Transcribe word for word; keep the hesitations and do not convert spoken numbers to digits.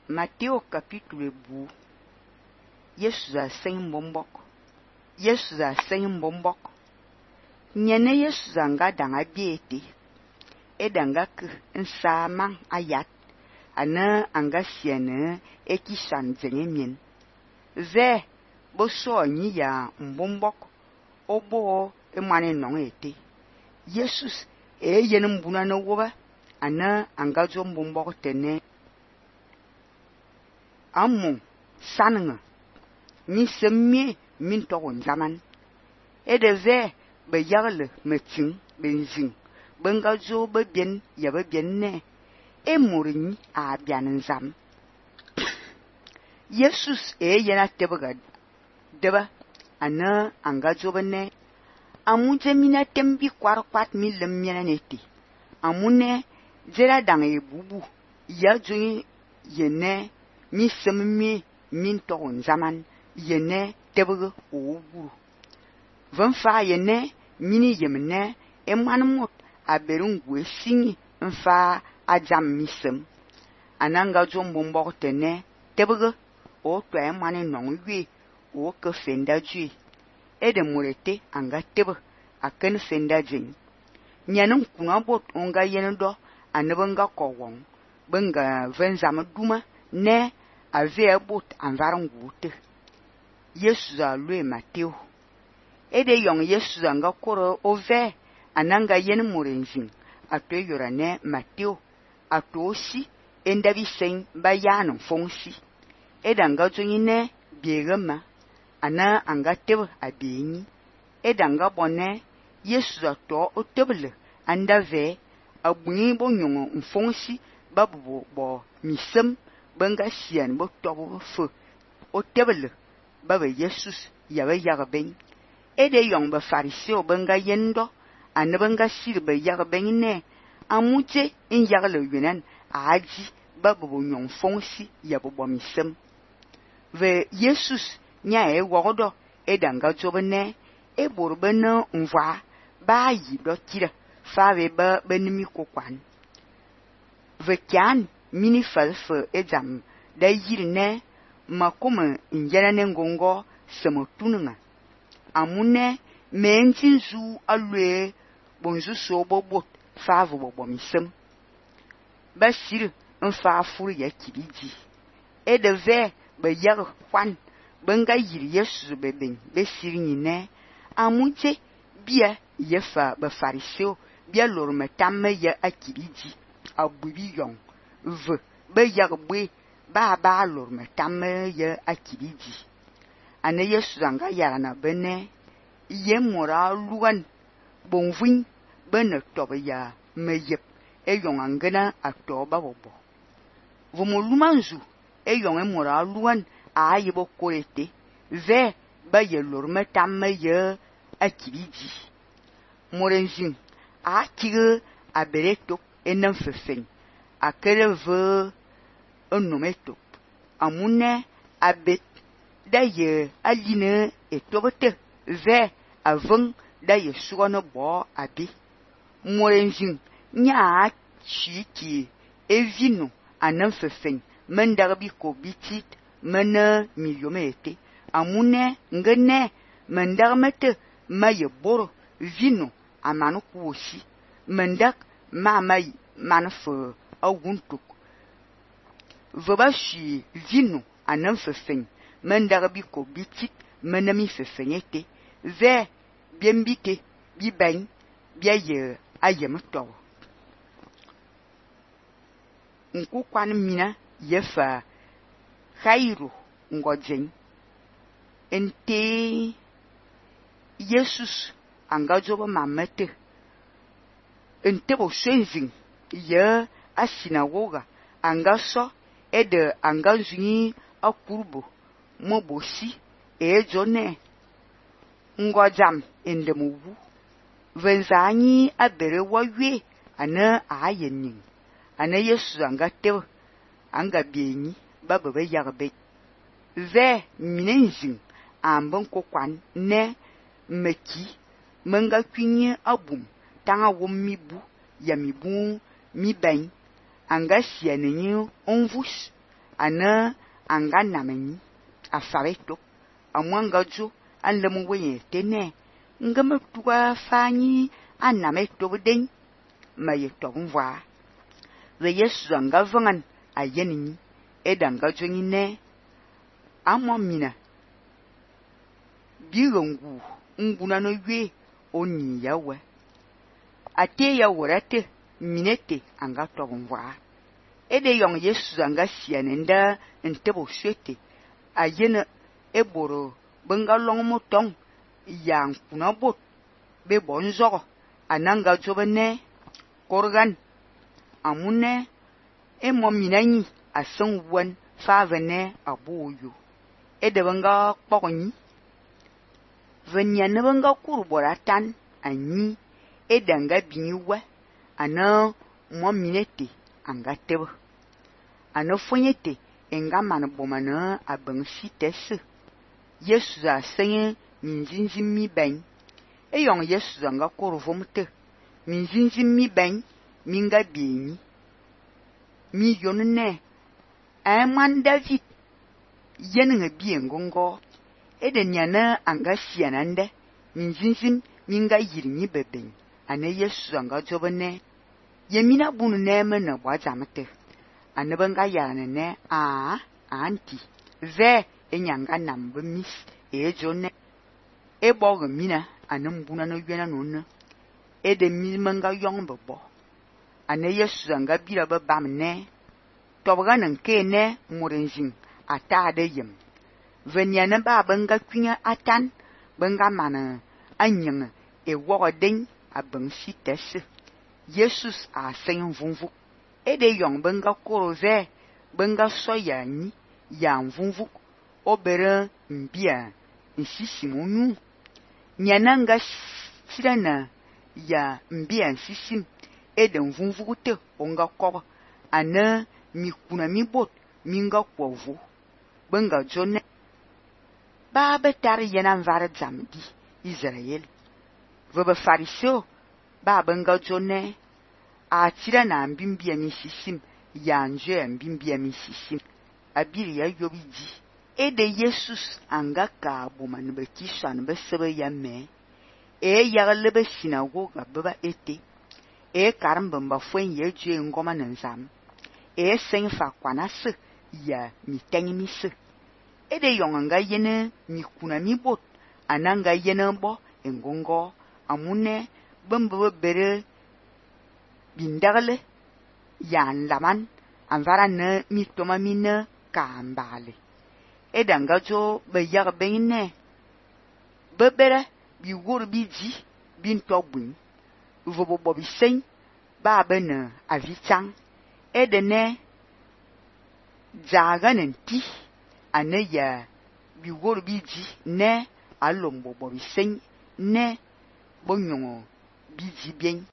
Mateus capítulo bu. Yesu a sem bombok. Yesu a sem bombok. Nyene Yesu anga danga biete. E danga ke nsa mang ayat. Ana anga siene e kisan zengemien. Ze bo so nyi ya mbombok. Obo e mane nong ete. Jesus e yen mbuna no woba. Ana anga zo mbombok tene. Amu sananga. Ni semme min togon zaman. E de ve be yagle metin benzin. Benga zo be bien ya be bien ne. E murini a bian zam. Jesus e yena tebega deba ana anga zo bene. Amu zemina tembi kwar kwat mi lemmiana neti. Amune zera dange bubu ya zuni yene mi semme min togon zaman. Yene tebege owu. Van fa yene mini yemne e manmot a berungwe singi nfa ajam misem. Ananga zo mbombo tene tebege o to e mani nongwe o ke fenda jui. E de murete anga tebe a ken fenda jing. Nyanum kuna bot onga yene do anebenga kowong. Benga venzam duma ne a ve bot anvarangute. Yesu a lue Mateo. Ede yong Yesu anga koro ove ananga yen murenzin. Ato yorane Mateo. Ato osi endabi sen bayanon fonsi. Eda anga zonyine biegema. Ana anga tebe abenyi. Eda anga bone Yesu ato otebele anda ve abungi bo nyongo mfonsi babu bo misem benga sian bo tobo fe. Otebele Baba Jesus yawe yagben. Ede yong ba fariseo benga yendo. Ane benga sir ba yagben ne. Amuje in yagle yunan. Aji baba bo nyong fonsi yabo bomisem. Ve Jesus nya e wogodo. Edanga jobene. E borbene mva. Ba yi do tira. Fave ba benimi kokwan. Ve kyan mini falfe edam. Da yirne. Makoma injana ngongo semotununga. Amune mentinzu alwe bonzu sobo bot favu bobo misem. Basir nfa furu ya kibiji. E de ve be yag kwan benga yiri Yesu beben besir nyine. Amuje bia yefa be fariseo bia lorme tamme ya akibiji. Abubi yong ve be yag bwe ba ba lor me tamme ye akibiji. Ane Yesu anga yarana bene ye mora luan bonvin bene tobe ya meyep e yong angena atoba bobo. Vomo lumanzu e yong e mora luan a yebo korete ve ba ye lor me tamme ye akibiji. Morenzin a kige a bereto enan fefen a kereve onometo. Amune abet da ye aline etobote ve avon da ye sugono bo abi. Morenzin nya chiki evino anan fefen mendarbi ko bitit mena miliomete. Amune ngene mendarmete maye boro vino amanu kuosi mendak mamai manfo awuntuk. Vobashi vino anan fefen mendarbi ko bitit menami fefenyete ve biembite bibain biaye ayemto. Nku kwan mina yefa Khairu ngojen ente Jesus angajoba mamete ente bo shenzin ye a sinagoga angaso ede anganzuni akurbo mobosi e jone ngojam endemuwu venzani abere wawe ana ayenin ana Yesu angate anga bienyi bababe yarbe ve minenzin ambon kokwan ne meki menga kwinye abum tanga womibu ya mibu mi ben anga sianenyo onvus ana anga namani afareto amwanga jo anlemu wenye tene ngama tuwa fanyi anameto den mayeto mwa we Yesu anga vangan ayeni edanga jongi ne amomina birongu nguna no we oni yawe ate ya worate minete anga to mwa ede yong Yesu anga sianenda ntebo swete ayena eboro benga long motong yang kuna bot be bonzo ananga jobane korgan amune e mominani asan wan favene aboyo ede benga pokoni venya ne benga kurboratan anyi edanga biniwa ana mominete anga tebo ana fonyete enga man bomana abang sitese Yesu za senye minzinzin mi ben e yong Yesu zanga korvomte minzinzin mi ben minga bieni mi yonne aman David yenga bien gongo e de nyana anga sianande minzinzin minga yirni beben ane Yesu zanga jobane yemina bunu neme na bwajamte anabanga yana ne a anti ve enyanga nambe mis e jone e bogo mina anam buna no yena no e de mi manga yong bebo ane Yesu zanga bira ba bamne tobaga nan kene murenjin ata de yem venya na ba banga kwinya atan banga mana anyang e wogo den abang sitese Jesus a sen vunvu e de yong banga korove banga soya ni ya vunvu obere mbia nsisimunu nyananga sirana ya mbia nsisim e de vunvu te onga koba ana mikuna mibot minga kwovu banga jone ba betar yana vara zamdi Israel voba fariseo ba banga jone a tira na mbimbia misisim ya nje mbimbia misisim abiri ya yobiji e de Jesus anga ka boman be kisan be sebe ya me e ya lebe sinagoga baba ete e karamba fwen ye je ngoma nzam e sen fa kwanase ya mitengi mise e de yonganga yene mikuna mibot ananga yene bo engongo amune bambo bere bindagale yan laman anvara ne mitoma mine kambale edanga jo be yag benne bebere bi wor bi ji bin togbun vobo bobi sen ba bena avitang edene jaganen ti ane ya bi wor bi ji ne alombo bobi sen ne bonyongo bi ji bien